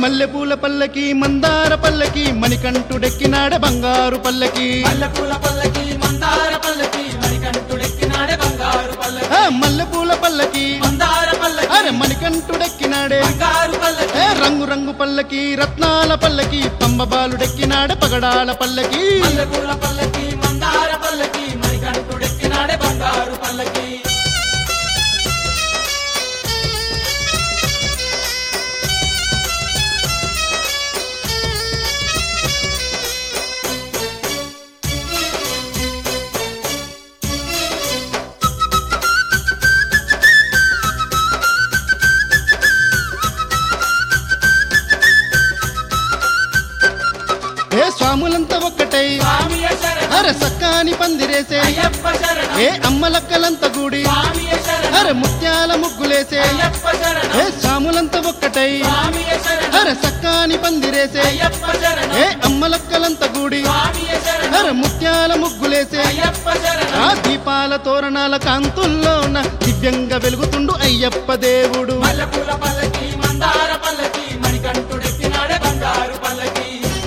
మల్లెపూల పల్లకి మందార పల్లకి మణికంఠుడెక్కినాడే బంగారు పల్లకి మల్లెపూల పల్లకి మందార పల్లకి మణికంఠుడెక్కినాడే బంగారు పల్లకి మల్లెపూల పల్లకి మందార పల్లకి అరే మణికంఠుడెక్కినాడే బంగారు పల్లకి రంగు రంగు పల్లకి రత్నాల పల్లకి పంబబాలుడెక్కినాడే పగడాల పల్లకి మల్లెపూల పల్లకి మందార పల్లకి మణికంఠుడెక్కినాడే బంగారు పల్లకి స్వాములంతా ఒక్కటై స్వామియే శరణం అరే సక్కాని పందిరేసే అయ్యప్ప శరణం అమ్మలక్కలంతా గూడి స్వామియే శరణం అరే ముత్యాల ముగ్గులేసే అయ్యప్ప శరణం స్వాములంతా ఒక్కటై స్వామియే శరణం అరే సక్కాని పందిరేసే అయ్యప్ప శరణం అమ్మలక్కలంతా గూడి స్వామియే శరణం అరే ముత్యాల ముగ్గులేసే అయ్యప్ప శరణం ఆ దీపాల తోరణాల కాంతుల్లోన దివ్యంగా వెలుగుతుండు అయ్యప్ప దేవుడు మల్లెపూల పల్లకి మందార పల్లకి మణికంఠుడెక్కినాడే బంగారు పల్లకి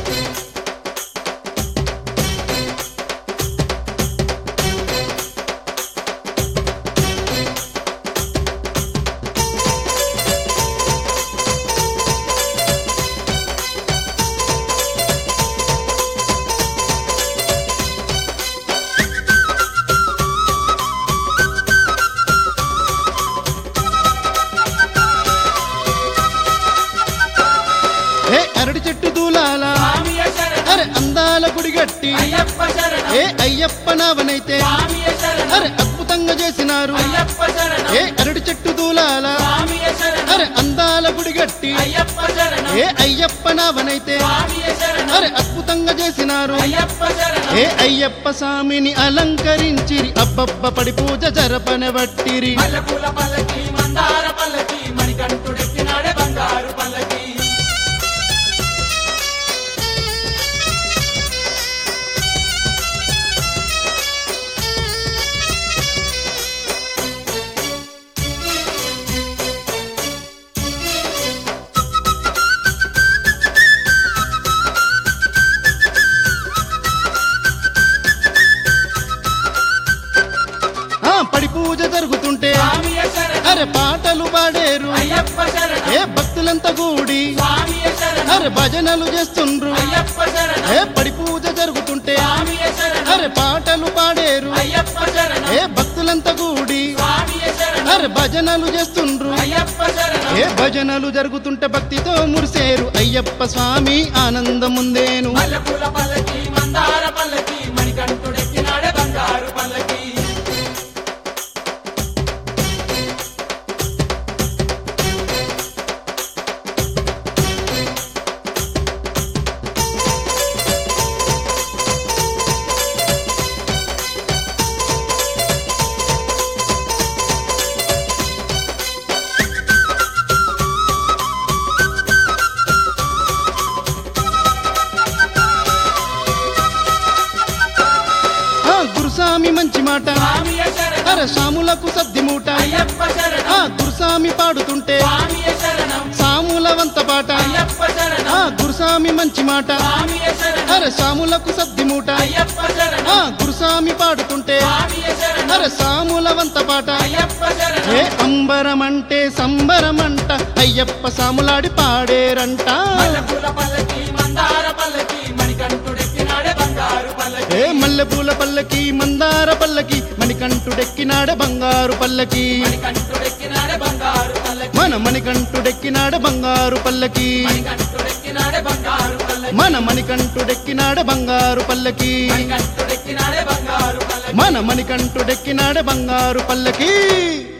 అరటి చెట్టు దూలాల స్వామియే శరణం అరే అందాల గుడిగట్టి అయ్యప్ప శరణం అయ్యప్ప నావనైతే స్వామియే శరణం అరే అద్భుతంగా చేసినారు అయ్యప్ప శరణం అరటి చెట్టు దూలాల స్వామియే శరణం అరే అందాల గుడిగట్టి అయ్యప్ప శరణం అయ్యప్ప నావనైతే స్వామియే శరణం అరే అద్భుతంగా చేసినారు అయ్యప్ప శరణం అయ్యప్ప స్వామిని అలంకరించిరి అబ్బబ్బ పడి పూజ జరపనబట్టిరి మల్లెపూల పల్లకి మందార పల్లకి మణికంఠుడెక్కినాడే బంగారు పల్లకి పడి పూజ జరుగుతుంటే స్వామియే శరణం అరే పాటలు పాడేరు అయ్యప్ప శరణం భక్తులంతా కూడి స్వామియే శరణం అరే భజనలు చేస్తుండ్రు అయ్యప్ప శరణం పడి పూజ జరుగుతుంటే స్వామియే శరణం అరే పాటలు పాడేరు అయ్యప్ప శరణం భక్తులంతా కూడి స్వామియే శరణం అరే భజనలు చేస్తుండ్రు అయ్యప్ప శరణం భజనలు జరుగుతుంటే భక్తితో మురిసేరు అయ్యప్ప స్వామి ఆనందముందేను మల్లెపూల పల్లకి మందార పల్లకి మణికంఠుడెక్కినాడే బంగారు పల్లకి గురుస్వామి మంచి మాట స్వామియే శరణం అరే సాములకు సద్ది మూట అయ్యప్ప శరణం గురుస్వామి పాడుతుంటే స్వామియే శరణం సాముల వంత పాట అయ్యప్ప శరణం గురుస్వామి మంచి మాట స్వామియే శరణం అరే సాములకు సద్ది మూట అయ్యప్ప శరణం గురుస్వామి పాడుతుంటే స్వామియే శరణం అరే సాముల వంత పాట అయ్యప్ప శరణం అంబరమంటే సంబరమంట అయ్యప్ప సాములాడి పాడేరంట మల్లెపూల పల్లకి మందార పల్లకి మణికంఠుడెక్కినాడే బంగారు పల్లకి మల్లెపూల పల్లకి మందార పల్లకి మణికంఠుడెక్కినాడ బంగారు పల్లకి మణికంఠుడెక్కినాడే బంగారు పల్లకి మన మణికంఠుడెక్కినాడ బంగారు పల్లకి మణికంఠుడెక్కినాడే బంగారు పల్లకి మన మణికంఠుడెక్కినాడ బంగారు పల్లకి మణికంఠుడెక్కినాడే బంగారు పల్లకి మన మణికంఠుడెక్కినాడ బంగారు పల్లకి